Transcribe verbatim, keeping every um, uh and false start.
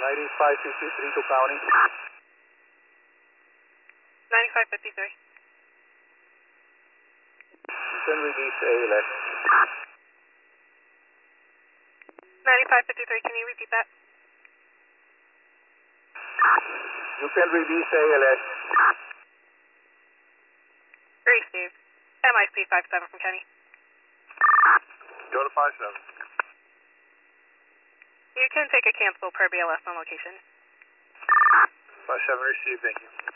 ninety-five fifty-three to county. ninety-five fifty-three. You can release A L S. ninety-five fifty-three, can you repeat that? You can release A L S. Great, Steve. M I C five seven from Kenny. Go to five seven. You can take a cancel per B L S on location. five seven received, thank you.